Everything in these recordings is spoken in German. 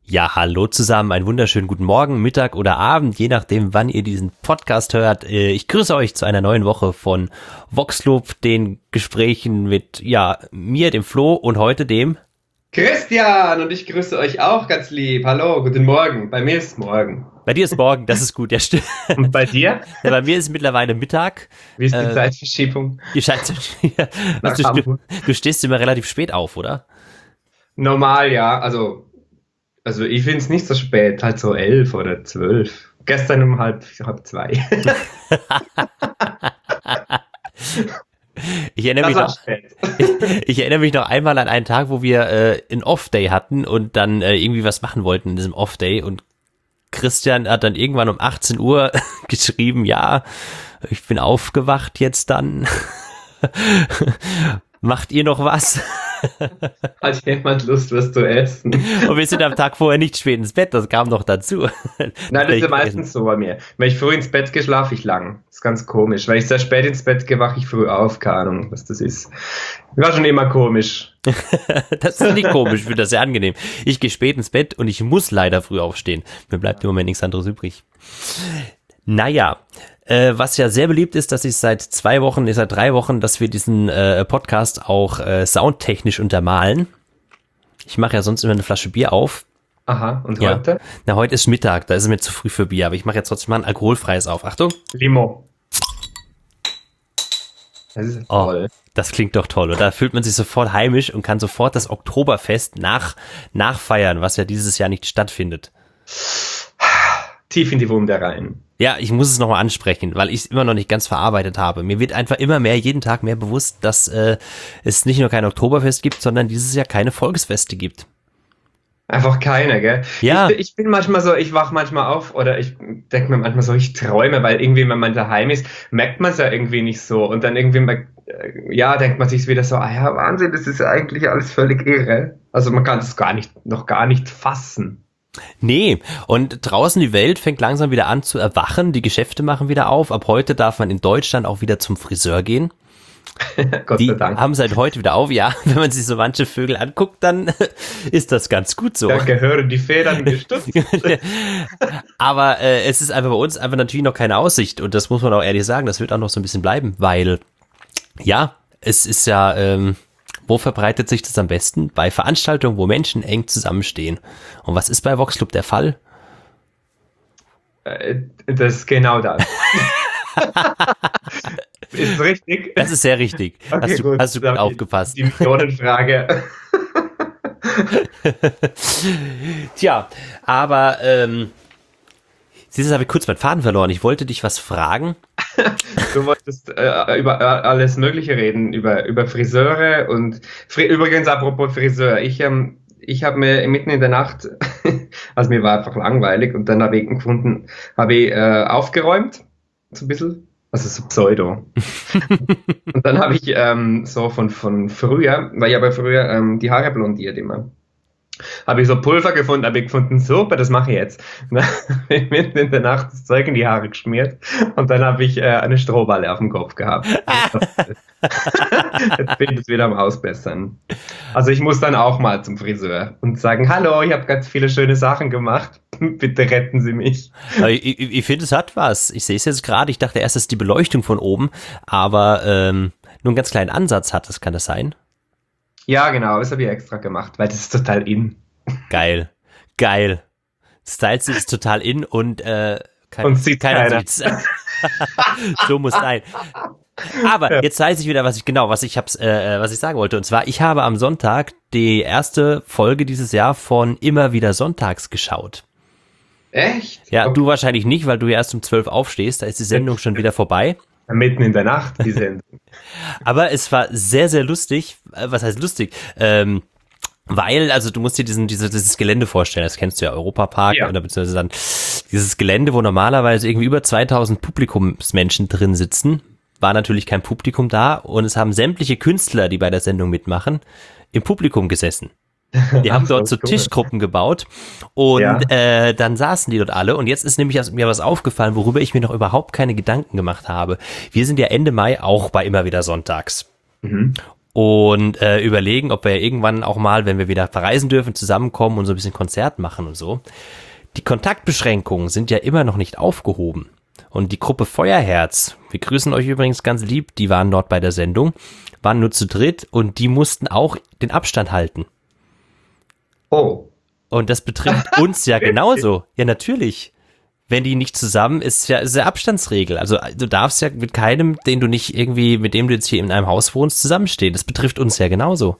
Ja, hallo zusammen, einen wunderschönen guten Morgen, Mittag oder Abend, je nachdem, wann ihr diesen Podcast hört. Ich grüße euch zu einer neuen Woche von Voxlob, den Gesprächen mit, mir, dem Flo und heute dem Christian, und ich grüße euch auch ganz lieb. Hallo, guten Morgen. Bei mir ist morgen. Bei dir ist morgen, das ist gut, ja stimmt. Und bei dir? Ja, bei mir ist mittlerweile Mittag. Wie ist die Zeitverschiebung? Nach Hamburg? Du stehst immer relativ spät auf, oder? Normal, ja. Also ich finde es nicht so spät, halt so 11 oder 12. Gestern um halb zwei. Ich erinnere mich noch einmal an einen Tag, wo wir einen Off-Day hatten und dann irgendwie was machen wollten in diesem Off-Day und Christian hat dann irgendwann um 18 Uhr geschrieben, ja, ich bin aufgewacht jetzt dann. Macht ihr noch was? Hat jemand Lust, was zu essen? Und wir sind am Tag vorher nicht spät ins Bett, das kam noch dazu. Nein, das ist ja meistens so bei mir. Wenn ich früh ins Bett gehe, schlafe ich lang. Das ist ganz komisch. Wenn ich sehr spät ins Bett gehe, wache ich früh auf. Keine Ahnung, was das ist. War schon immer komisch. Das ist nicht komisch, ich finde das sehr angenehm. Ich gehe spät ins Bett und ich muss leider früh aufstehen. Mir bleibt im Moment nichts anderes übrig. Naja, was ja sehr beliebt ist, dass ich seit 3 Wochen, dass wir diesen Podcast auch soundtechnisch untermalen. Ich mache ja sonst immer eine Flasche Bier auf. Aha, und heute? Na, heute ist Mittag, da ist es mir zu früh für Bier, aber ich mache jetzt trotzdem mal ein alkoholfreies auf. Achtung. Limo. Das ist toll. Das klingt doch toll. Und da fühlt man sich sofort heimisch und kann sofort das Oktoberfest nachfeiern, was ja dieses Jahr nicht stattfindet. Tief in die Wunde rein. Ja, ich muss es nochmal ansprechen, weil ich es immer noch nicht ganz verarbeitet habe. Mir wird einfach immer mehr, jeden Tag mehr bewusst, dass es nicht nur kein Oktoberfest gibt, sondern dieses Jahr keine Volksfeste gibt. Einfach keine, gell? Ja. Ich bin manchmal so, ich wach manchmal auf oder ich denke mir manchmal so, ich träume, weil irgendwie, wenn man daheim ist, merkt man es ja irgendwie nicht so. Und dann irgendwie, denkt man sich wieder so, ja, Wahnsinn, das ist ja eigentlich alles völlig irre. Also man kann es noch gar nicht fassen. Nee, und draußen die Welt fängt langsam wieder an zu erwachen, die Geschäfte machen wieder auf. Ab heute darf man in Deutschland auch wieder zum Friseur gehen. Gott sei Dank. Die haben seit heute wieder auf, ja. Wenn man sich so manche Vögel anguckt, dann ist das ganz gut so. Da gehören die Federn gestutzt. Aber es ist einfach bei uns einfach natürlich noch keine Aussicht und das muss man auch ehrlich sagen, das wird auch noch so ein bisschen bleiben, weil ja, es ist ja, wo verbreitet sich das am besten? Bei Veranstaltungen, wo Menschen eng zusammenstehen. Und was ist bei Voxlob der Fall? Das ist genau das. Ist richtig? Das ist sehr richtig. Okay, hast du gut aufgepasst. Die Millionenfrage. Tja, aber siehst du, habe ich kurz meinen Faden verloren. Ich wollte dich was fragen. Du wolltest über alles Mögliche reden, über Friseure und übrigens apropos Friseur, ich habe mir mitten in der Nacht, also mir war einfach langweilig und dann habe ich aufgeräumt, so ein bisschen, also so Pseudo. Und dann habe ich so von früher, weil ich aber früher die Haare blondiert immer. Habe ich so Pulver gefunden, habe ich gefunden, super, das mache ich jetzt. Und dann habe ich mitten in der Nacht das Zeug in die Haare geschmiert und dann habe ich eine Strohballe auf dem Kopf gehabt. Jetzt bin ich es wieder am Ausbessern. Also ich muss dann auch mal zum Friseur und sagen, hallo, ich habe ganz viele schöne Sachen gemacht, bitte retten Sie mich. Ich finde, es hat was. Ich sehe es jetzt gerade, ich dachte erst, es ist die Beleuchtung von oben, aber nur einen ganz kleinen Ansatz hat das, kann das sein? Ja, genau, das habe ich extra gemacht, weil das ist total in. Geil. Styles ist total in und keiner sieht's. So muss sein. Aber jetzt weiß ich wieder, was ich sagen wollte. Und zwar, ich habe am Sonntag die erste Folge dieses Jahr von Immer wieder sonntags geschaut. Echt? Ja, Okay. Du wahrscheinlich nicht, weil du ja erst um 12 aufstehst. Da ist die Sendung schon wieder vorbei. Mitten in der Nacht, die Sendung. Aber es war sehr, sehr lustig. Was heißt lustig? Weil, also du musst dir dieses Gelände vorstellen, das kennst du ja, Europapark, Ja. Oder beziehungsweise dann dieses Gelände, wo normalerweise irgendwie über 2000 Publikumsmenschen drin sitzen, war natürlich kein Publikum da und es haben sämtliche Künstler, die bei der Sendung mitmachen, im Publikum gesessen. Die haben dort so Tischgruppen gebaut und dann saßen die dort alle und jetzt ist nämlich mir was aufgefallen, worüber ich mir noch überhaupt keine Gedanken gemacht habe. Wir sind ja Ende Mai auch bei Immer wieder sonntags. Mhm. und überlegen, ob wir irgendwann auch mal, wenn wir wieder verreisen dürfen, zusammenkommen und so ein bisschen Konzert machen und so. Die Kontaktbeschränkungen sind ja immer noch nicht aufgehoben. Und die Gruppe Feuerherz, wir grüßen euch übrigens ganz lieb, die waren dort bei der Sendung, waren nur zu dritt und die mussten auch den Abstand halten. Oh. Und das betrifft uns ja genauso. Ja, natürlich. Wenn die nicht zusammen ist ja Abstandsregel. Also du darfst ja mit keinem, mit dem du jetzt hier in einem Haus wohnst, zusammenstehen. Das betrifft uns ja genauso.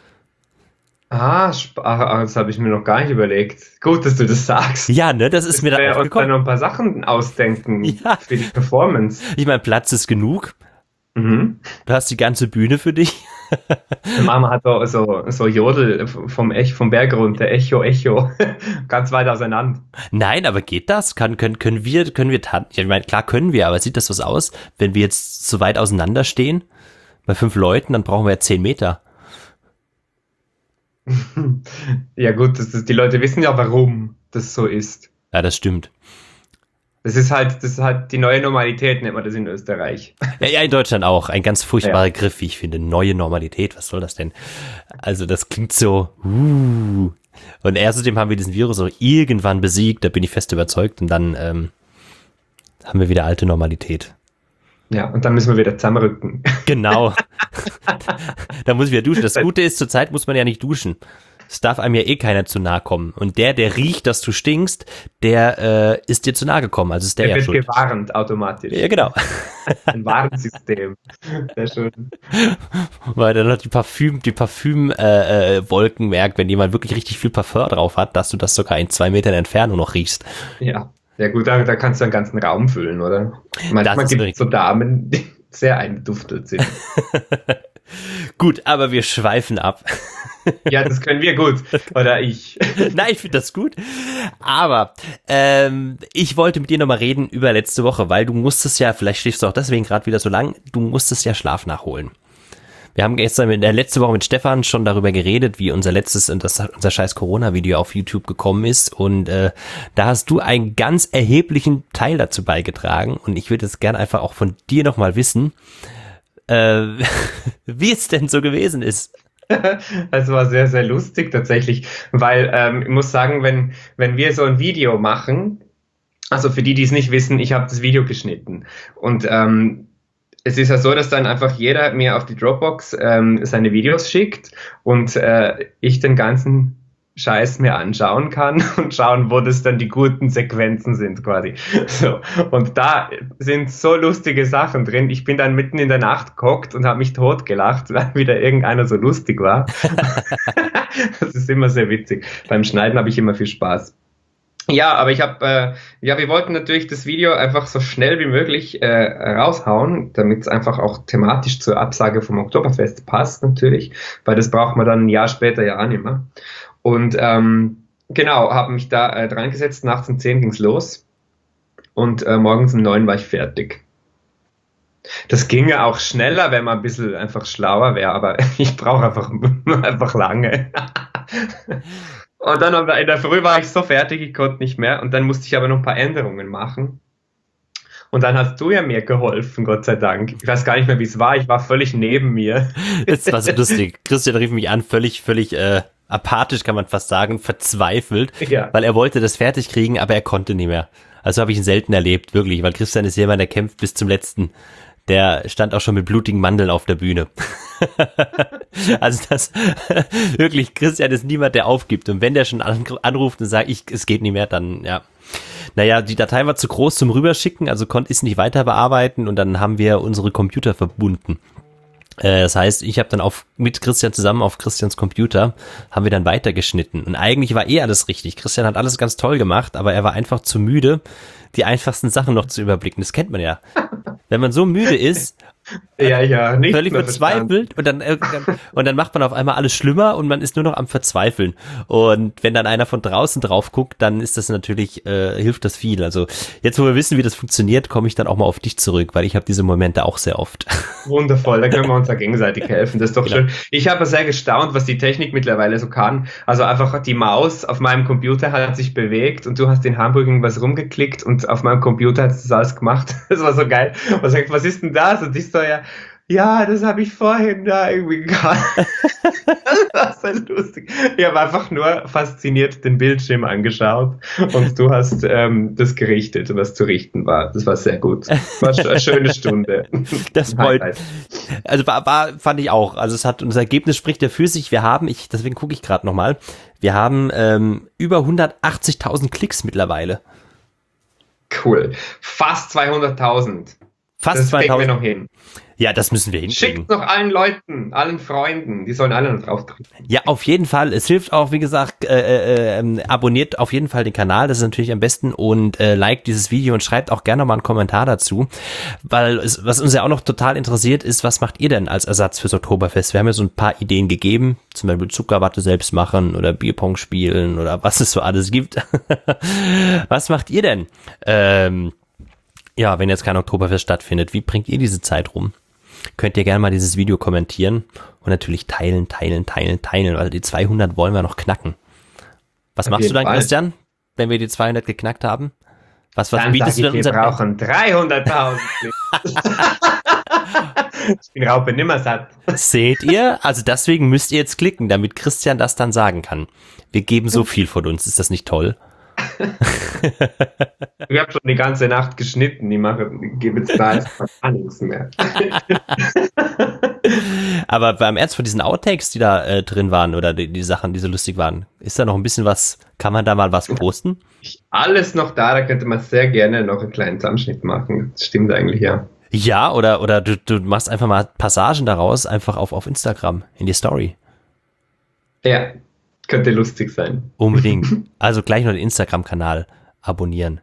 Das habe ich mir noch gar nicht überlegt. Gut, dass du das sagst. Ja, ne, das ist mir da aufgekommen. Uns noch ein paar Sachen ausdenken für die Performance. Ich meine, Platz ist genug. Mhm. Du hast die ganze Bühne für dich. Mama hat so Jodel vom Berg runter, Echo, ganz weit auseinander. Nein, aber geht das? Können wir ich meine, klar können wir, aber sieht das was aus, wenn wir jetzt so weit auseinander stehen? Bei 5 Leuten, dann brauchen wir ja 10 Meter. Ja gut, die Leute wissen ja, warum das so ist. Ja, das stimmt. Das ist halt die neue Normalität, nennt man das in Österreich. Ja, in Deutschland auch. Ein ganz furchtbarer Griff, wie ich finde. Neue Normalität, was soll das denn? Also das klingt so, Und außerdem haben wir diesen Virus auch irgendwann besiegt, da bin ich fest überzeugt. Und dann haben wir wieder alte Normalität. Ja, und dann müssen wir wieder zusammenrücken. Genau. Da muss ich wieder duschen. Das Gute ist, zurzeit muss man ja nicht duschen. Es darf einem ja eh keiner zu nahe kommen. Und der riecht, dass du stinkst, der ist dir zu nahe gekommen. Also ist der ja schuld. Der wird gewarnt automatisch. Ja, genau. Ein Warnsystem. Sehr schön. Weil dann noch die Parfüm-Wolken merkt, wenn jemand wirklich richtig viel Parfum drauf hat, dass du das sogar in 2 Metern Entfernung noch riechst. Ja. Ja gut, da kannst du einen ganzen Raum füllen, oder? Manchmal gibt es so Damen, die sehr eingeduftelt sind. Gut, aber wir schweifen ab. Ja, das können wir gut. Oder ich. Nein, ich finde das gut. Aber ich wollte mit dir nochmal reden über letzte Woche, weil du musstest ja, vielleicht schläfst du auch deswegen gerade wieder so lang, du musstest ja Schlaf nachholen. Wir haben gestern letzte Woche mit Stefan schon darüber geredet, wie unser scheiß Corona-Video auf YouTube gekommen ist. Und da hast du einen ganz erheblichen Teil dazu beigetragen. Und ich würde es gerne einfach auch von dir nochmal wissen, wie es denn so gewesen ist. Es war sehr, sehr lustig tatsächlich, weil ich muss sagen, wenn wir so ein Video machen, also für die es nicht wissen, ich habe das Video geschnitten und es ist ja so, dass dann einfach jeder mir auf die Dropbox seine Videos schickt und ich den ganzen Scheiß mir anschauen kann und schauen, wo das dann die guten Sequenzen sind quasi. So. Und da sind so lustige Sachen drin. Ich bin dann mitten in der Nacht gehockt und habe mich totgelacht, weil wieder irgendeiner so lustig war. Das ist immer sehr witzig. Beim Schneiden habe ich immer viel Spaß. Ja, aber wir wollten natürlich das Video einfach so schnell wie möglich raushauen, damit es einfach auch thematisch zur Absage vom Oktoberfest passt natürlich, weil das braucht man dann ein Jahr später ja auch nicht mehr. Und genau, habe mich da dran gesetzt, nachts um 10 ging's los und morgens um 9 war ich fertig. Das ginge auch schneller, wenn man ein bisschen einfach schlauer wäre, aber ich brauche einfach lange. Und dann in der Früh war ich so fertig, ich konnte nicht mehr. Und dann musste ich aber noch ein paar Änderungen machen. Und dann hast du ja mir geholfen, Gott sei Dank. Ich weiß gar nicht mehr, wie es war. Ich war völlig neben mir. Das war so lustig. Christian rief mich an, völlig apathisch, kann man fast sagen, verzweifelt. Ja. Weil er wollte das fertig kriegen, aber er konnte nicht mehr. Also habe ich ihn selten erlebt, wirklich. Weil Christian ist jemand, der kämpft bis zum Letzten. Der stand auch schon mit blutigen Mandeln auf der Bühne. Also das wirklich, Christian ist niemand, der aufgibt. Und wenn der schon anruft und sagt, es geht nicht mehr, dann ja. Naja, die Datei war zu groß zum Rüberschicken, also konnte ich es nicht weiter bearbeiten und dann haben wir unsere Computer verbunden. Das heißt, ich habe dann mit Christian zusammen auf Christians Computer, haben wir dann weitergeschnitten. Und eigentlich war alles richtig. Christian hat alles ganz toll gemacht, aber er war einfach zu müde, die einfachsten Sachen noch zu überblicken. Das kennt man ja. Wenn man so müde ist, nicht völlig verzweifelt und dann macht man auf einmal alles schlimmer und man ist nur noch am Verzweifeln. Und wenn dann einer von draußen drauf guckt, dann ist das natürlich, hilft das viel. Also jetzt, wo wir wissen, wie das funktioniert, komme ich dann auch mal auf dich zurück, weil ich habe diese Momente auch sehr oft. Wundervoll, da können wir uns ja gegenseitig helfen. Das ist doch schön. Ich habe sehr gestaunt, was die Technik mittlerweile so kann. Also einfach die Maus auf meinem Computer hat sich bewegt und du hast in Hamburg irgendwas rumgeklickt und auf meinem Computer hat es das alles gemacht. Das war so geil. Und sagt, was ist denn das? Und ich so, ja, Ja, das habe ich vorhin da irgendwie gehabt. Das war so lustig. Ich habe einfach nur fasziniert den Bildschirm angeschaut und du hast das gerichtet, was zu richten war. Das war sehr gut. War eine schöne Stunde. Das wollte, also fand ich auch. Also unser Ergebnis spricht ja für sich. Deswegen gucke ich gerade nochmal. Wir haben über 180.000 Klicks mittlerweile. Cool. Fast 200.000. Fast Das kriegen 2.000. wir noch hin. Ja, das müssen wir hinkriegen. Schickt noch allen Leuten, allen Freunden, die sollen alle noch drauf drücken. Ja, auf jeden Fall. Es hilft auch, wie gesagt, abonniert auf jeden Fall den Kanal, das ist natürlich am besten, und liked dieses Video und schreibt auch gerne mal einen Kommentar dazu, weil was uns ja auch noch total interessiert ist, was macht ihr denn als Ersatz fürs Oktoberfest? Wir haben ja so ein paar Ideen gegeben, zum Beispiel Zuckerwatte selbst machen oder Bierpong spielen oder was es so alles gibt. Was macht ihr denn? Ja, wenn jetzt kein Oktoberfest stattfindet, wie bringt ihr diese Zeit rum? Könnt ihr gerne mal dieses Video kommentieren und natürlich teilen, weil die 200 wollen wir noch knacken. Was machst du dann, Christian, wenn wir die 200 geknackt haben? Was dann bietest du denn wir brauchen 300.000. Ich bin Raupe nimmer satt. Seht ihr? Also deswegen müsst ihr jetzt klicken, damit Christian das dann sagen kann. Wir geben so viel von uns, ist das nicht toll? Ich habe schon die ganze Nacht geschnitten, ich gebe jetzt da gar nichts mehr. Aber beim Ernst von diesen Outtakes, die da drin waren, oder die Sachen, die so lustig waren, ist da noch ein bisschen was, kann man da mal was posten? Alles noch da könnte man sehr gerne noch einen kleinen Zusammenschnitt machen. Das stimmt eigentlich, ja. Ja, oder du machst einfach mal Passagen daraus, einfach auf Instagram, in die Story. Ja, könnte lustig sein. Unbedingt. Also gleich noch den Instagram-Kanal abonnieren.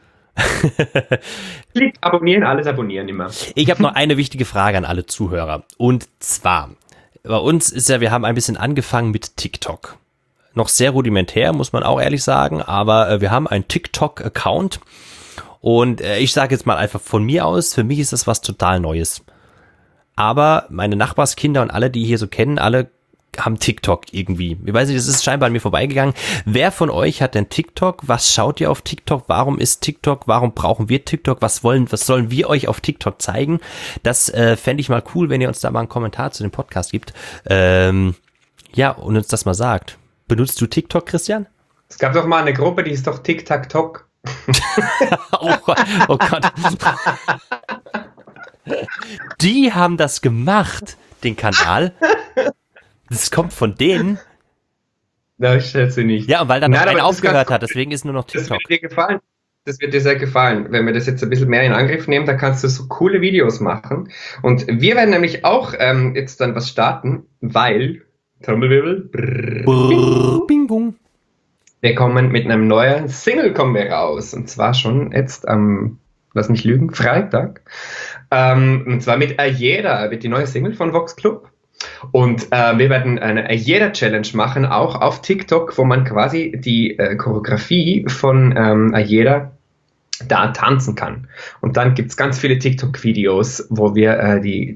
Klick, abonnieren, alles abonnieren immer. Ich habe noch eine wichtige Frage an alle Zuhörer. Und zwar, bei uns ist ja, wir haben ein bisschen angefangen mit TikTok. Noch sehr rudimentär, muss man auch ehrlich sagen, aber wir haben einen TikTok-Account. Und ich sage jetzt mal einfach von mir aus, für mich ist das was total Neues. Aber meine Nachbarskinder und alle, die hier so kennen, alle haben TikTok irgendwie. Ich weiß nicht, das ist scheinbar an mir vorbeigegangen. Wer von euch hat denn TikTok? Was schaut ihr auf TikTok? Warum ist TikTok? Warum brauchen wir TikTok? Was sollen wir euch auf TikTok zeigen? Das fände ich mal cool, wenn ihr uns da mal einen Kommentar zu dem Podcast gibt. Ja, und uns das mal sagt. Benutzt du TikTok, Christian? Es gab doch mal eine Gruppe, die ist doch Tic-Tac-Toc. Oh Gott. Die haben das gemacht, den Kanal. Das kommt von denen. Na, ich schätze nicht. Ja, und weil dann noch einer aufgehört hat, deswegen ist nur noch TikTok. Das wird dir gefallen. Das wird dir sehr gefallen. Wenn wir das jetzt ein bisschen mehr in Angriff nehmen, dann kannst du so coole Videos machen. Und wir werden nämlich auch jetzt dann was starten, weil, Trommelwirbel, Bing, bung. Wir kommen mit einem neuen Single kommen wir raus. Und zwar schon jetzt am, lass mich lügen, Freitag. Und zwar mit Ayeda, wird die neue Single von Vox Club. Und wir werden eine Ayeda-Challenge machen, auch auf TikTok, wo man quasi die Choreografie von Ayeda da tanzen kann. Und dann gibt's ganz viele TikTok-Videos, wo wir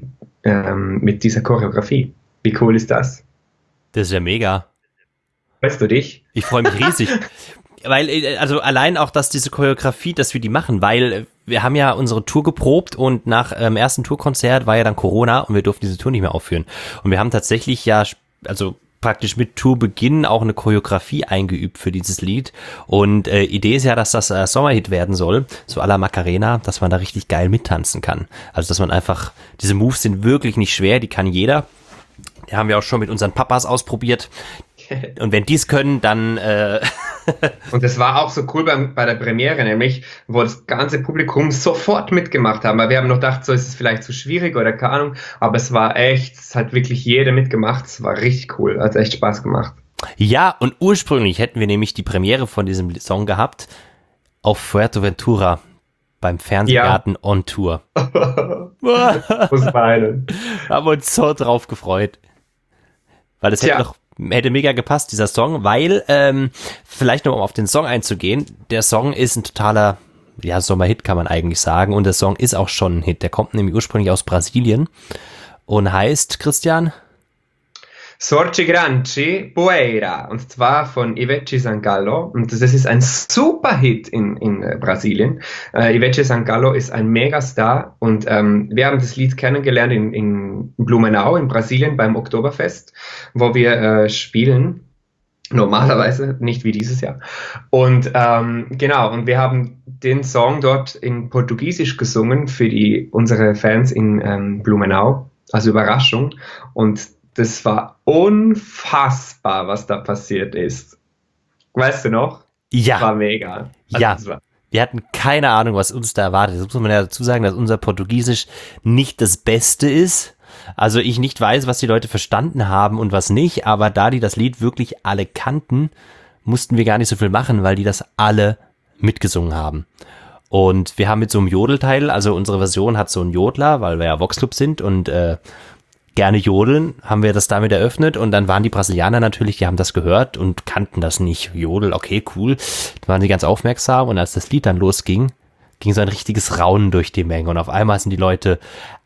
mit dieser Choreografie. Wie cool ist das? Das ist ja mega. Weißt du dich? Ich freue mich riesig. Weil, also allein auch, dass diese Choreografie, dass wir die machen, weil wir haben ja unsere Tour geprobt und nach ersten Tourkonzert war ja dann Corona und wir durften diese Tour nicht mehr aufführen. Und wir haben tatsächlich ja, also praktisch mit Tourbeginn auch eine Choreografie eingeübt für dieses Lied. Und Idee ist ja, dass das Sommerhit werden soll, so à la Macarena, dass man da richtig geil mittanzen kann. Also, dass man einfach, diese Moves sind wirklich nicht schwer, die kann jeder. Die haben wir auch schon mit unseren Papas ausprobiert. Und wenn die es können, dann... Und das war auch so cool bei der Premiere, nämlich, wo das ganze Publikum sofort mitgemacht haben, weil wir haben noch gedacht, so ist es vielleicht zu schwierig oder keine Ahnung, aber es war echt, es hat wirklich jeder mitgemacht, es war richtig cool, hat echt Spaß gemacht. Ja, und ursprünglich hätten wir nämlich die Premiere von diesem Song gehabt auf Fuerteventura beim Fernsehgarten on Tour. Muss weinen. Haben uns so drauf gefreut. Weil es hätte mega gepasst, dieser Song, weil, vielleicht noch um auf den Song einzugehen, der Song ist ein totaler, ja, Sommerhit kann man eigentlich sagen, und der Song ist auch schon ein Hit, der kommt nämlich ursprünglich aus Brasilien und heißt, Christian? Sorci Granci Poeira, und zwar von Ivete Sangalo. Und das ist ein super Hit in Brasilien. Ivete Sangalo ist ein Megastar und wir haben das Lied kennengelernt in Blumenau in Brasilien beim Oktoberfest, wo wir spielen. Normalerweise, nicht wie dieses Jahr. Und genau, und wir haben den Song dort in Portugiesisch gesungen für unsere Fans in Blumenau, als Überraschung. Und das war unfassbar, was da passiert ist. Weißt du noch? Ja. War mega. Ja. Wir hatten keine Ahnung, was uns da erwartet. Jetzt muss man ja dazu sagen, dass unser Portugiesisch nicht das Beste ist. Also ich nicht weiß, was die Leute verstanden haben und was nicht, aber da die das Lied wirklich alle kannten, mussten wir gar nicht so viel machen, weil die das alle mitgesungen haben. Und wir haben mit so einem Jodelteil, also unsere Version hat so einen Jodler, weil wir ja Voxclub sind und gerne jodeln, haben wir das damit eröffnet und dann waren die Brasilianer natürlich, die haben das gehört und kannten das nicht. Jodel, okay, cool. Da waren sie ganz aufmerksam und als das Lied dann losging, ging so ein richtiges Raunen durch die Menge und auf einmal sind die Leute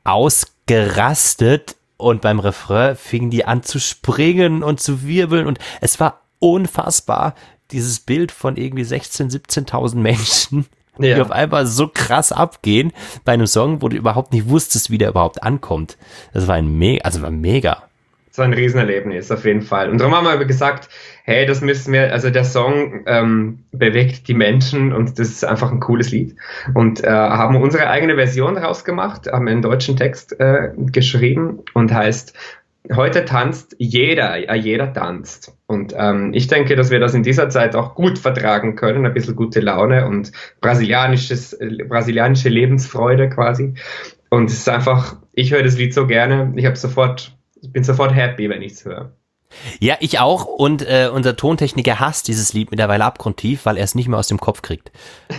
ausgerastet und beim Refrain fingen die an zu springen und zu wirbeln und es war unfassbar, dieses Bild von irgendwie 16.000, 17.000 Menschen, die auf einmal so krass abgehen bei einem Song, wo du überhaupt nicht wusstest, wie der überhaupt ankommt. Das war war mega. Das war ein Riesenerlebnis, auf jeden Fall. Und darum haben wir gesagt, hey, das müssen wir, also der Song bewegt die Menschen und das ist einfach ein cooles Lied. Und haben unsere eigene Version rausgemacht, haben einen deutschen Text geschrieben und heißt, heute tanzt jeder tanzt. Und ich denke, dass wir das in dieser Zeit auch gut vertragen können, ein bisschen gute Laune und brasilianische Lebensfreude quasi. Und es ist einfach, ich höre das Lied so gerne, ich bin sofort happy, wenn ich es höre. Ja, ich auch. Und unser Tontechniker hasst dieses Lied mittlerweile abgrundtief, weil er es nicht mehr aus dem Kopf kriegt.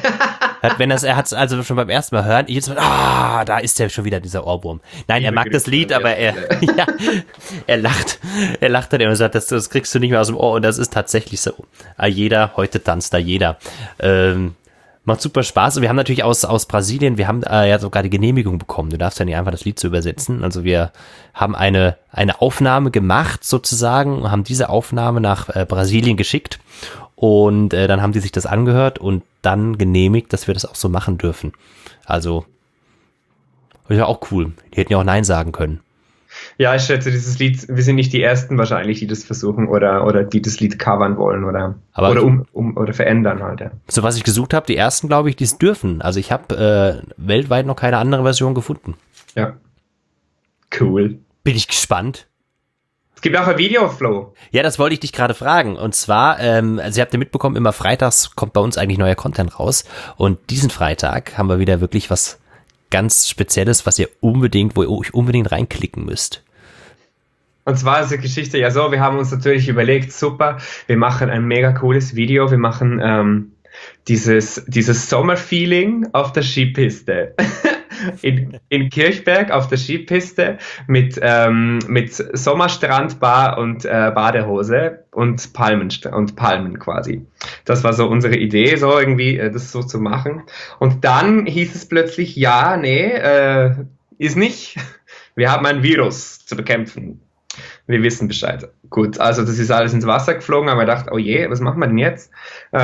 Er hat es also schon beim ersten Mal hören, jetzt da ist ja schon wieder dieser Ohrwurm. Nein, er mag das Lied, aber er lacht dann und sagt, das kriegst du nicht mehr aus dem Ohr und das ist tatsächlich so. Heute tanzt da jeder. Macht super Spaß und wir haben natürlich aus Brasilien, wir haben ja sogar die Genehmigung bekommen, du darfst ja nicht einfach das Lied zu übersetzen, also wir haben eine Aufnahme gemacht sozusagen, haben diese Aufnahme nach Brasilien geschickt und dann haben die sich das angehört und dann genehmigt, dass wir das auch so machen dürfen. Also, das war auch cool, die hätten ja auch Nein sagen können. Ja, ich schätze, dieses Lied, wir sind nicht die Ersten wahrscheinlich, die das versuchen oder die das Lied covern wollen oder verändern halt. Ja. So was ich gesucht habe, die Ersten, glaube ich, die es dürfen. Also ich habe weltweit noch keine andere Version gefunden. Ja. Cool. Bin ich gespannt. Es gibt auch ein Video-Flow. Ja, das wollte ich dich gerade fragen. Und zwar, also ihr habt ja mitbekommen, immer freitags kommt bei uns eigentlich neuer Content raus. Und diesen Freitag haben wir wieder wirklich was ganz Spezielles, wo ihr euch unbedingt reinklicken müsst. Und zwar ist die Geschichte ja so, wir haben uns natürlich überlegt, super, wir machen ein mega cooles Video, wir machen dieses Sommerfeeling auf der Skipiste. in Kirchberg auf der Skipiste mit Sommerstrandbar und Badehose und Palmen quasi. Das war so unsere Idee, so irgendwie das so zu machen. Und dann hieß es plötzlich, ja, nee, ist nicht. Wir haben ein Virus zu bekämpfen. Wir wissen Bescheid. Gut, also das ist alles ins Wasser geflogen, aber wir dachten, oh je, was machen wir denn jetzt?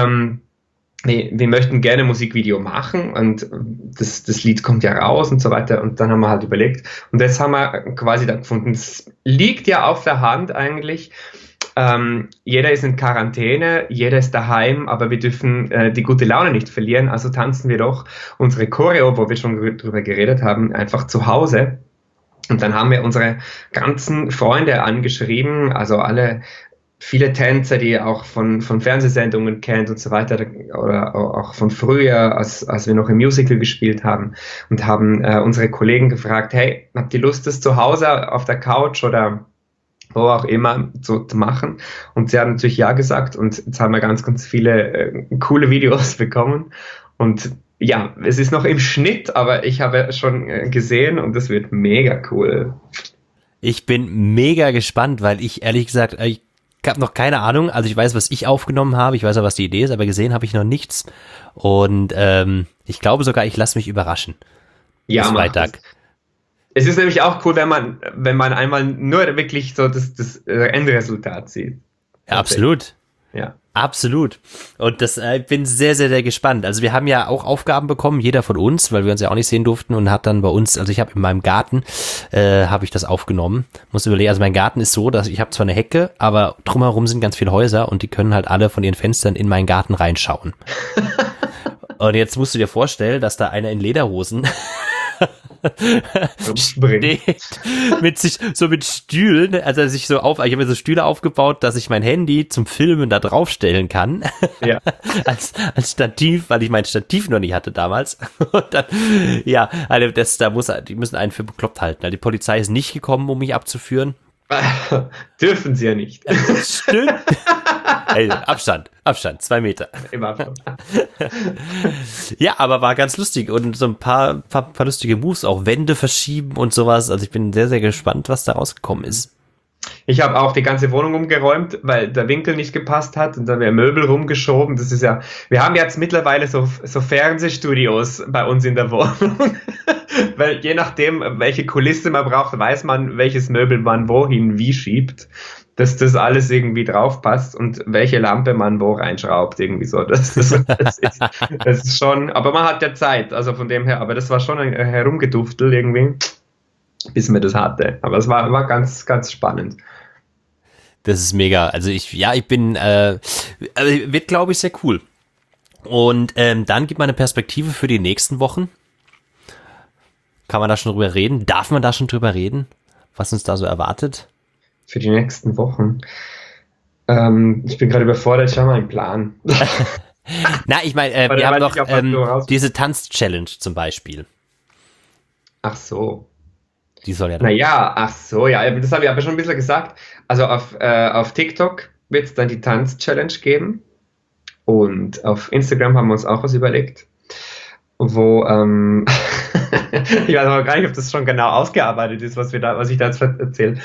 Wir möchten gerne ein Musikvideo machen und das Lied kommt ja raus und so weiter und dann haben wir halt überlegt und das haben wir quasi da gefunden. Es liegt ja auf der Hand eigentlich. Jeder ist in Quarantäne, jeder ist daheim, aber wir dürfen die gute Laune nicht verlieren, also tanzen wir doch unsere Choreo, wo wir schon drüber geredet haben, einfach zu Hause. Und dann haben wir unsere ganzen Freunde angeschrieben, also viele Tänzer, die ihr auch von Fernsehsendungen kennt und so weiter, oder auch von früher, als wir noch im Musical gespielt haben, und haben unsere Kollegen gefragt, hey, habt ihr Lust, das zu Hause auf der Couch oder wo auch immer so zu machen? Und sie haben natürlich ja gesagt und jetzt haben wir ganz, ganz viele coole Videos bekommen und ja, es ist noch im Schnitt, aber ich habe schon gesehen und es wird mega cool. Ich bin mega gespannt, weil ich ehrlich gesagt, ich habe noch keine Ahnung, also ich weiß, was ich aufgenommen habe, ich weiß auch, was die Idee ist, aber gesehen habe ich noch nichts und ich glaube sogar, ich lasse mich überraschen. Ja, bis Freitag. Es ist nämlich auch cool, wenn man einmal nur wirklich so das Endresultat sieht. Ja, absolut. Ja. Absolut. Und das, ich bin sehr, sehr, sehr gespannt. Also wir haben ja auch Aufgaben bekommen, jeder von uns, weil wir uns ja auch nicht sehen durften und hat dann bei uns, also ich habe in meinem Garten, habe ich das aufgenommen. Muss überlegen, also mein Garten ist so, dass ich habe zwar eine Hecke, aber drumherum sind ganz viele Häuser und die können halt alle von ihren Fenstern in meinen Garten reinschauen. Und jetzt musst du dir vorstellen, dass da einer in Lederhosen steht, mit Stühlen, also sich so ich habe mir so Stühle aufgebaut, dass ich mein Handy zum Filmen da draufstellen kann. Ja. als Stativ, weil ich mein Stativ noch nicht hatte damals. Und dann, ja, also die müssen einen für bekloppt halten. Also die Polizei ist nicht gekommen, um mich abzuführen. Dürfen sie ja nicht. Stimmt. Hey, Abstand, 2 Meter. Im Abstand. Ja, aber war ganz lustig und so ein paar lustige Moves, auch Wände verschieben und sowas. Also ich bin sehr, sehr gespannt, was da rausgekommen ist. Ich habe auch die ganze Wohnung umgeräumt, weil der Winkel nicht gepasst hat und dann wäre Möbel rumgeschoben. Das ist ja, wir haben jetzt mittlerweile so Fernsehstudios bei uns in der Wohnung. Weil je nachdem, welche Kulisse man braucht, weiß man, welches Möbel man wohin wie schiebt, dass das alles irgendwie drauf passt und welche Lampe man wo reinschraubt, irgendwie so. Das ist schon, aber man hat ja Zeit, also von dem her, aber das war schon ein Herumgeduftel irgendwie, bis man das hatte. Aber es war ganz, ganz spannend. Das ist mega. Also ich bin, wird glaube ich sehr cool. Und dann gibt man eine Perspektive für die nächsten Wochen. Kann man da schon drüber reden? Darf man da schon drüber reden? Was uns da so erwartet? Für die nächsten Wochen. Ich bin gerade überfordert, ich habe mal einen Plan. Na, ich meine, wir haben doch diese Tanz-Challenge zum Beispiel. Ach so. Die soll ja. Naja, ach so, ja, das habe ich aber schon ein bisschen gesagt. Also auf TikTok wird es dann die Tanz-Challenge geben. Und auf Instagram haben wir uns auch was überlegt. Wo, ich weiß aber gar nicht, ob das schon genau ausgearbeitet ist, was ich da jetzt erzähle.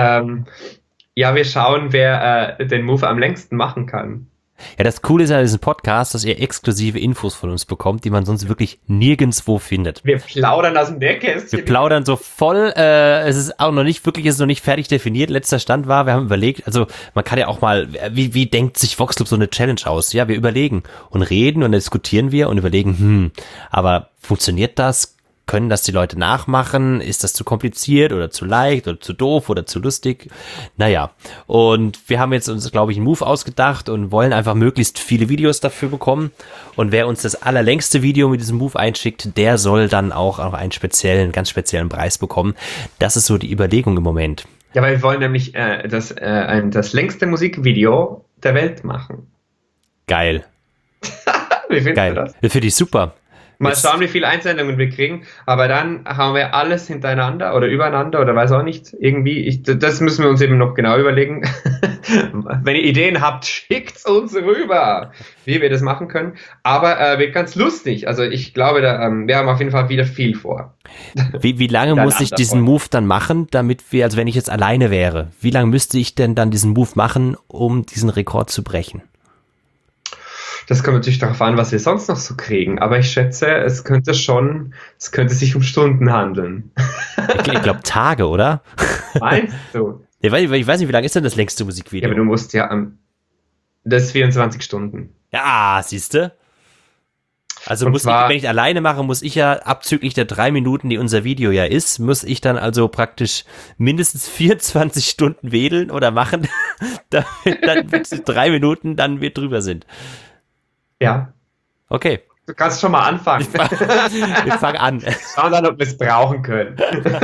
Ja, wir schauen, wer den Move am längsten machen kann. Ja, das Coole ist ja an diesem Podcast, dass ihr exklusive Infos von uns bekommt, die man sonst wirklich nirgendwo findet. Wir plaudern aus dem Nähkästchen. Wir plaudern so voll, es ist noch nicht fertig definiert. Letzter Stand war, wir haben überlegt, also man kann ja auch mal, wie denkt sich Voxclub so eine Challenge aus? Ja, wir überlegen und reden und dann diskutieren wir und überlegen, aber funktioniert das? Können das die Leute nachmachen? Ist das zu kompliziert oder zu leicht oder zu doof oder zu lustig? Naja, und wir haben jetzt uns, glaube ich, einen Move ausgedacht und wollen einfach möglichst viele Videos dafür bekommen. Und wer uns das allerlängste Video mit diesem Move einschickt, der soll dann auch einen ganz speziellen Preis bekommen. Das ist so die Überlegung im Moment. Ja, weil wir wollen nämlich das längste Musikvideo der Welt machen. Geil. Wie findest du das? Finde ich super. Mal schauen, wie viele Einsendungen wir kriegen, aber dann haben wir alles hintereinander oder übereinander oder weiß auch nicht, irgendwie, das müssen wir uns eben noch genau überlegen. Wenn ihr Ideen habt, schickt's uns rüber, wie wir das machen können, aber wird ganz lustig, also ich glaube, wir haben auf jeden Fall wieder viel vor. Wie lange muss ich diesen Move dann machen, damit also wenn ich jetzt alleine wäre, wie lange müsste ich denn dann diesen Move machen, um diesen Rekord zu brechen? Das kommt natürlich darauf an, was wir sonst noch so kriegen. Aber ich schätze, es könnte sich um Stunden handeln. Ich glaube Tage, oder? Meinst du? Ich weiß nicht, wie lange ist denn das längste Musikvideo? Ja, aber du musst das ist 24 Stunden. Ja, siehste. Also wenn ich alleine mache, muss ich ja abzüglich der 3 Minuten, die unser Video ja ist, muss ich dann also praktisch mindestens 24 Stunden wedeln oder machen, damit dann 3 Minuten dann wir drüber sind. Ja. Okay. Du kannst schon mal anfangen. Wir fangen an. Schauen dann, ob wir es brauchen können.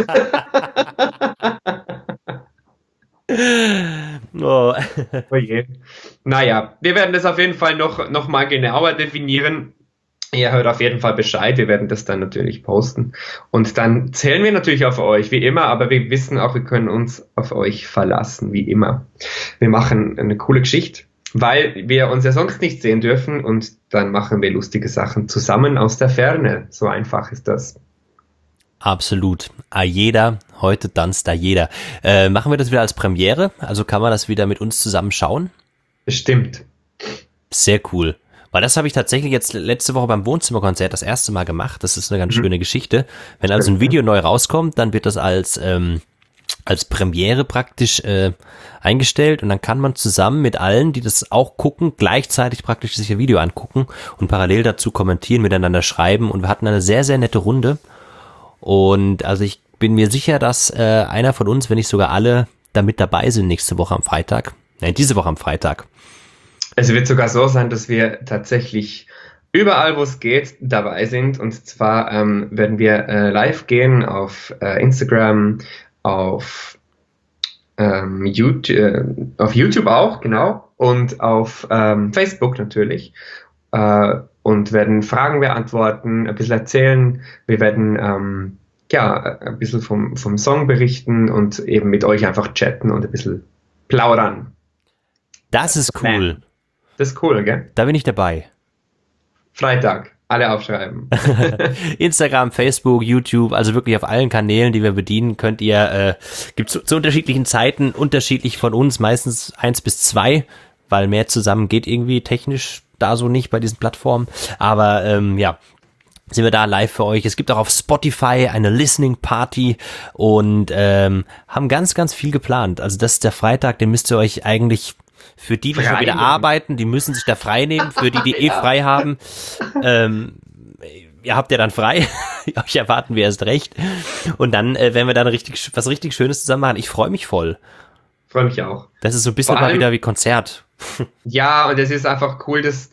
Oh. Oh je. Naja, wir werden das auf jeden Fall noch mal genauer definieren. Ihr hört auf jeden Fall Bescheid. Wir werden das dann natürlich posten. Und dann zählen wir natürlich auf euch, wie immer. Aber wir wissen auch, wir können uns auf euch verlassen, wie immer. Wir machen eine coole Geschichte, weil wir uns ja sonst nicht sehen dürfen und dann machen wir lustige Sachen zusammen aus der Ferne. So einfach ist das. Absolut. Jeder, heute tanzt da jeder. Machen wir das wieder als Premiere? Also kann man das wieder mit uns zusammen schauen? Bestimmt. Sehr cool. Weil das habe ich tatsächlich jetzt letzte Woche beim Wohnzimmerkonzert das erste Mal gemacht. Das ist eine ganz schöne Geschichte. Wenn also ein Video neu rauskommt, dann wird das als Premiere praktisch eingestellt und dann kann man zusammen mit allen, die das auch gucken, gleichzeitig praktisch sich ein Video angucken und parallel dazu kommentieren, miteinander schreiben und wir hatten eine sehr, sehr nette Runde und also ich bin mir sicher, dass einer von uns, wenn nicht sogar alle, da mit dabei sind nächste Woche am Freitag. Nein, diese Woche am Freitag. Es wird sogar so sein, dass wir tatsächlich überall, wo es geht, dabei sind. Und zwar werden wir live gehen auf Instagram, auf YouTube auch, genau, und auf Facebook natürlich. Und werden Fragen beantworten, ein bisschen erzählen. Wir werden ein bisschen vom Song berichten und eben mit euch einfach chatten und ein bisschen plaudern. Das ist cool. Das ist cool, gell? Da bin ich dabei. Freitag, alle aufschreiben. Instagram, Facebook, YouTube, also wirklich auf allen Kanälen, die wir bedienen, könnt ihr, gibt zu unterschiedlichen Zeiten, unterschiedlich von uns, meistens 1 bis 2, weil mehr zusammen geht irgendwie technisch da so nicht bei diesen Plattformen. Aber sind wir da live für euch. Es gibt auch auf Spotify eine Listening Party und haben ganz, ganz viel geplant. Also das ist der Freitag, den müsst ihr euch eigentlich für die schon wieder arbeiten, die müssen sich da frei nehmen. Für die frei haben, ihr habt ja dann frei. Euch erwarten wir erst recht. Und dann werden wir dann was richtig Schönes zusammen machen. Ich freue mich voll. Freue mich auch. Das ist so ein bisschen mal wieder wie Konzert. Ja, und es ist einfach cool, dass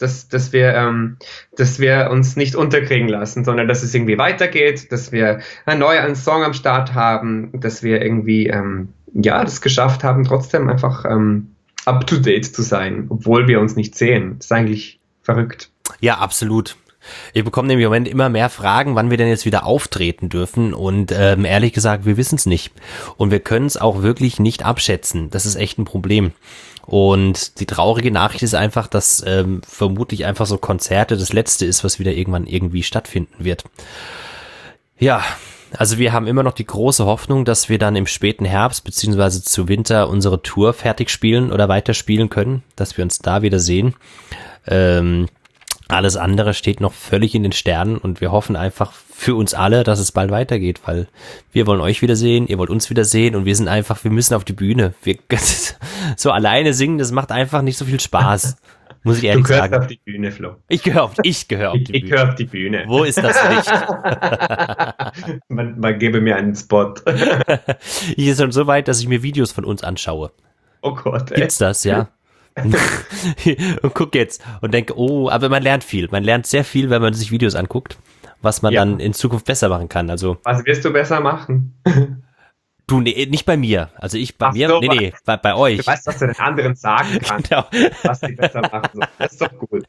wir uns nicht unterkriegen lassen, sondern dass es irgendwie weitergeht, dass wir einen Song am Start haben, dass wir irgendwie das geschafft haben, trotzdem einfach up to date zu sein, obwohl wir uns nicht sehen. Das ist eigentlich verrückt. Ja, absolut. Ich bekomme nämlich im Moment immer mehr Fragen, wann wir denn jetzt wieder auftreten dürfen und ehrlich gesagt, wir wissen es nicht. Und wir können es auch wirklich nicht abschätzen. Das ist echt ein Problem. Und die traurige Nachricht ist einfach, dass vermutlich einfach so Konzerte das Letzte ist, was wieder irgendwann irgendwie stattfinden wird. Ja, also wir haben immer noch die große Hoffnung, dass wir dann im späten Herbst beziehungsweise zu Winter unsere Tour fertig spielen oder weiterspielen können, dass wir uns da wieder sehen. Alles andere steht noch völlig in den Sternen und wir hoffen einfach für uns alle, dass es bald weitergeht, weil wir wollen euch wiedersehen, ihr wollt uns wiedersehen und wir müssen auf die Bühne. So alleine singen, das macht einfach nicht so viel Spaß, muss ich ehrlich sagen. Du gehörst auf die Bühne, Flo. Ich gehöre auf die Bühne. Ich gehöre auf die Bühne. Wo ist das nicht? man gebe mir einen Spot. Ich ist schon so weit, dass ich mir Videos von uns anschaue. Oh Gott, ey. Gibt's das, ja? Und guck jetzt und denke, oh, aber man lernt viel. Man lernt sehr viel, wenn man sich Videos anguckt, was man dann in Zukunft besser machen kann. Also, was wirst du besser machen? Du, nee, nicht bei mir. Also bei euch. Du weißt, was du den anderen sagen kannst, Genau. was die besser machen sollen. Das ist doch gut.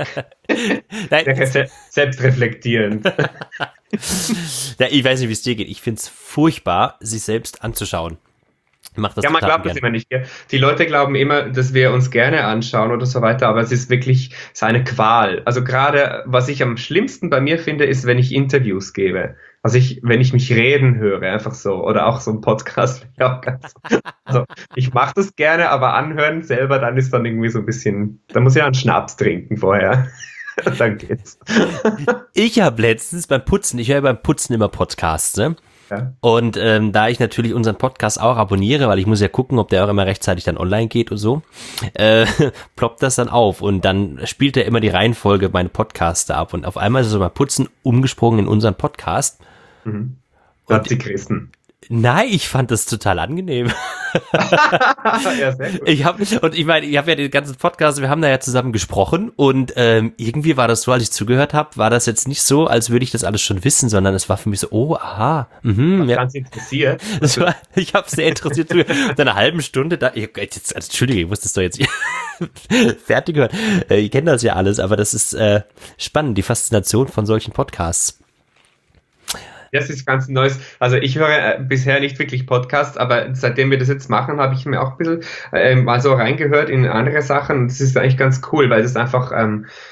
Selbstreflektierend. Ja, ich weiß nicht, wie es dir geht. Ich finde es furchtbar, sich selbst anzuschauen. Man glaubt das immer nicht. Die Leute glauben immer, dass wir uns gerne anschauen oder so weiter, aber es ist wirklich eine Qual. Also gerade, was ich am schlimmsten bei mir finde, ist, wenn ich Interviews gebe. Also wenn ich mich reden höre, einfach so. Oder auch so ein Podcast. Also ich mache das gerne, aber anhören selber, dann ist dann irgendwie so ein bisschen, da muss ich einen Schnaps trinken vorher. Dann geht's. Ich habe letztens ich höre beim Putzen immer Podcasts, ne? Ja. Und da ich natürlich unseren Podcast auch abonniere, weil ich muss ja gucken, ob der auch immer rechtzeitig dann online geht und so, ploppt das dann auf und dann spielt er immer die Reihenfolge meine Podcasts ab und auf einmal ist er so beim Putzen umgesprungen in unseren Podcast. Mhm. Hat sie Christen. Nein, ich fand das total angenehm. Ja, sehr gut. Ich habe ja den ganzen Podcast, wir haben da ja zusammen gesprochen und irgendwie war das so, als ich zugehört habe, war das jetzt nicht so, als würde ich das alles schon wissen, sondern es war für mich so, oh, aha, ganz interessiert. Ich habe sehr interessiert zugehört. Nach einer halben Stunde Entschuldige, ich muss das doch jetzt fertig hören. Ich kenne das ja alles, aber das ist spannend, die Faszination von solchen Podcasts. Das ist ganz Neues. Also ich höre bisher nicht wirklich Podcasts, aber seitdem wir das jetzt machen, habe ich mir auch ein bisschen mal so reingehört in andere Sachen. Und das ist eigentlich ganz cool, weil es einfach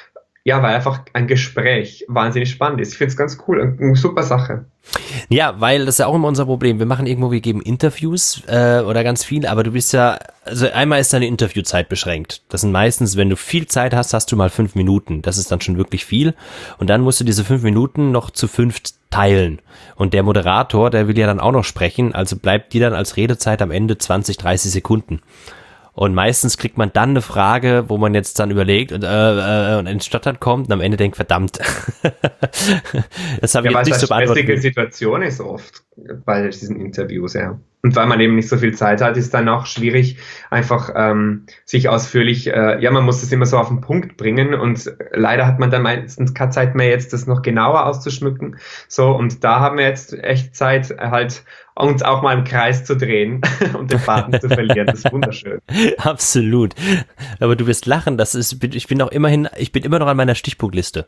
Ja, weil einfach ein Gespräch wahnsinnig spannend ist. Ich finde es ganz cool, eine super Sache. Ja, weil das ist ja auch immer unser Problem. Wir machen irgendwo, wir geben Interviews oder ganz viel, aber du bist ja, also einmal ist deine Interviewzeit beschränkt. Das sind meistens, wenn du viel Zeit hast, hast du mal 5 Minuten. Das ist dann schon wirklich viel. Und dann musst du diese 5 Minuten noch zu 5 teilen. Und der Moderator, der will ja dann auch noch sprechen, also bleibt dir dann als Redezeit am Ende 20, 30 Sekunden. Und meistens kriegt man dann eine Frage, wo man jetzt dann überlegt und ins Stottern kommt und am Ende denkt, verdammt. Das habe ich jetzt nicht so beantwortet. Ja, weil es eine stressige Situation ist oft bei diesen Interviews, ja. Und weil man eben nicht so viel Zeit hat, ist dann auch schwierig, einfach sich ausführlich, man muss das immer so auf den Punkt bringen und leider hat man dann meistens keine Zeit mehr, jetzt das noch genauer auszuschmücken. So, und da haben wir jetzt echt Zeit, halt uns auch mal im Kreis zu drehen und den Faden zu verlieren. Das ist wunderschön. Absolut. Aber du wirst lachen, ich bin immer noch an meiner Stichpunktliste.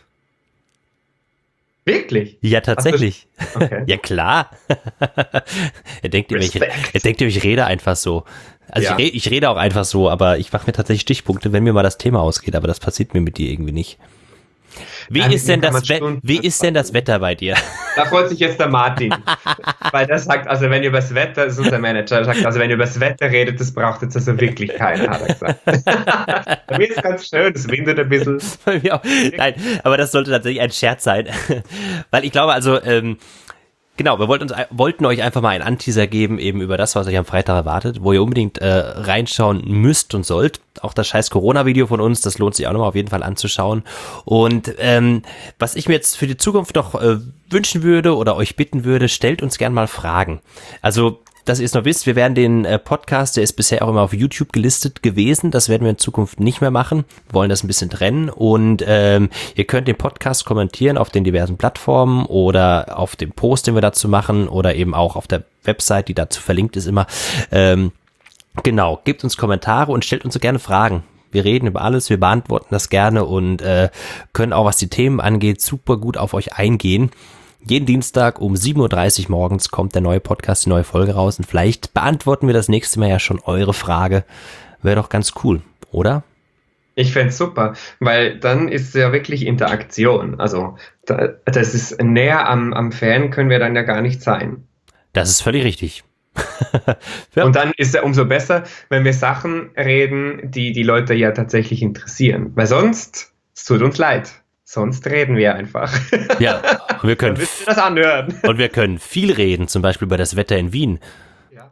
Wirklich? Ja, tatsächlich. Okay. Ja, klar. Er denkt immer, ich rede einfach so. Also ja. Ich rede auch einfach so, aber ich mache mir tatsächlich Stichpunkte, wenn mir mal das Thema ausgeht, aber das passiert mir mit dir irgendwie nicht. Wie ist denn das Wetter bei dir? Da freut sich jetzt der Martin, weil der sagt, also wenn ihr übers Wetter, das ist unser Manager, sagt, also wenn ihr übers Wetter redet, das braucht jetzt also wirklich keiner, hat er gesagt. Bei mir ist ganz schön, es windet ein bisschen. Bei mir auch. Nein, aber das sollte tatsächlich ein Scherz sein, weil ich glaube, also genau, wir wollten euch einfach mal einen Anteaser geben, eben über das, was euch am Freitag erwartet, wo ihr unbedingt reinschauen müsst und sollt. Auch das scheiß Corona-Video von uns, das lohnt sich auch nochmal auf jeden Fall anzuschauen. Und was ich mir jetzt für die Zukunft noch wünschen würde oder euch bitten würde, stellt uns gern mal Fragen. Also, dass ihr es noch wisst, wir werden den Podcast, der ist bisher auch immer auf YouTube gelistet gewesen, das werden wir in Zukunft nicht mehr machen. Wir wollen das ein bisschen trennen und ihr könnt den Podcast kommentieren auf den diversen Plattformen oder auf dem Post, den wir dazu machen oder eben auch auf der Website, die dazu verlinkt ist immer. Genau, gebt uns Kommentare und stellt uns so gerne Fragen. Wir reden über alles, wir beantworten das gerne und können auch, was die Themen angeht, super gut auf euch eingehen. Jeden Dienstag um 7.30 Uhr morgens kommt der neue Podcast, die neue Folge raus und vielleicht beantworten wir das nächste Mal ja schon eure Frage. Wäre doch ganz cool, oder? Ich fände es super, weil dann ist es ja wirklich Interaktion. Also das ist näher am Fan können wir dann ja gar nicht sein. Das ist völlig richtig. Ja. Und dann ist es ja umso besser, wenn wir Sachen reden, die Leute ja tatsächlich interessieren. Weil sonst, es tut uns leid. Sonst reden wir einfach. Ja, und wir können dann müsst ihr das anhören. Und wir können viel reden, zum Beispiel über das Wetter in Wien. Ja.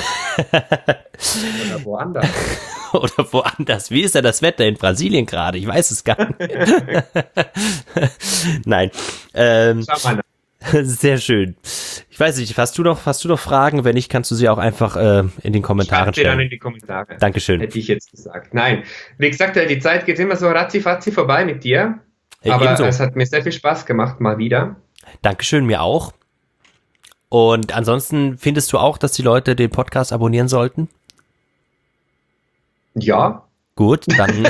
Oder woanders. Oder woanders. Wie ist denn das Wetter in Brasilien gerade? Ich weiß es gar nicht. Nein. Schau mal nach. Sehr schön. Ich weiß nicht, hast du noch Fragen? Wenn nicht, kannst du sie auch einfach in den Kommentaren stellen. Dann in die Kommentare. Dankeschön. Hätte ich jetzt gesagt. Nein, wie gesagt, die Zeit geht immer so ratzi-fatzi vorbei mit dir. Aber ebenso. Es hat mir sehr viel Spaß gemacht, mal wieder. Dankeschön, mir auch. Und ansonsten findest du auch, dass die Leute den Podcast abonnieren sollten? Ja. Gut, dann...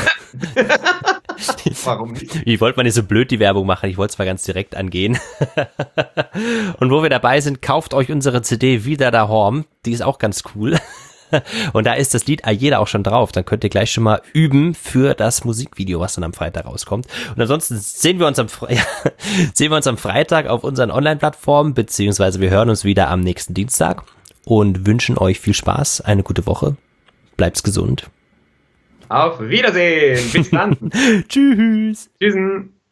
Warum nicht? Ich wollte mal nicht so blöd die Werbung machen, ich wollte es mal ganz direkt angehen. Und wo wir dabei sind, kauft euch unsere CD Wieder da Horm, die ist auch ganz cool. Und da ist das Lied Ayeda auch schon drauf, dann könnt ihr gleich schon mal üben für das Musikvideo, was dann am Freitag rauskommt. Und ansonsten sehen wir uns am Freitag auf unseren Online-Plattformen, beziehungsweise wir hören uns wieder am nächsten Dienstag und wünschen euch viel Spaß, eine gute Woche, bleibt's gesund. Auf Wiedersehen. Bis dann. Tschüss. Tschüss.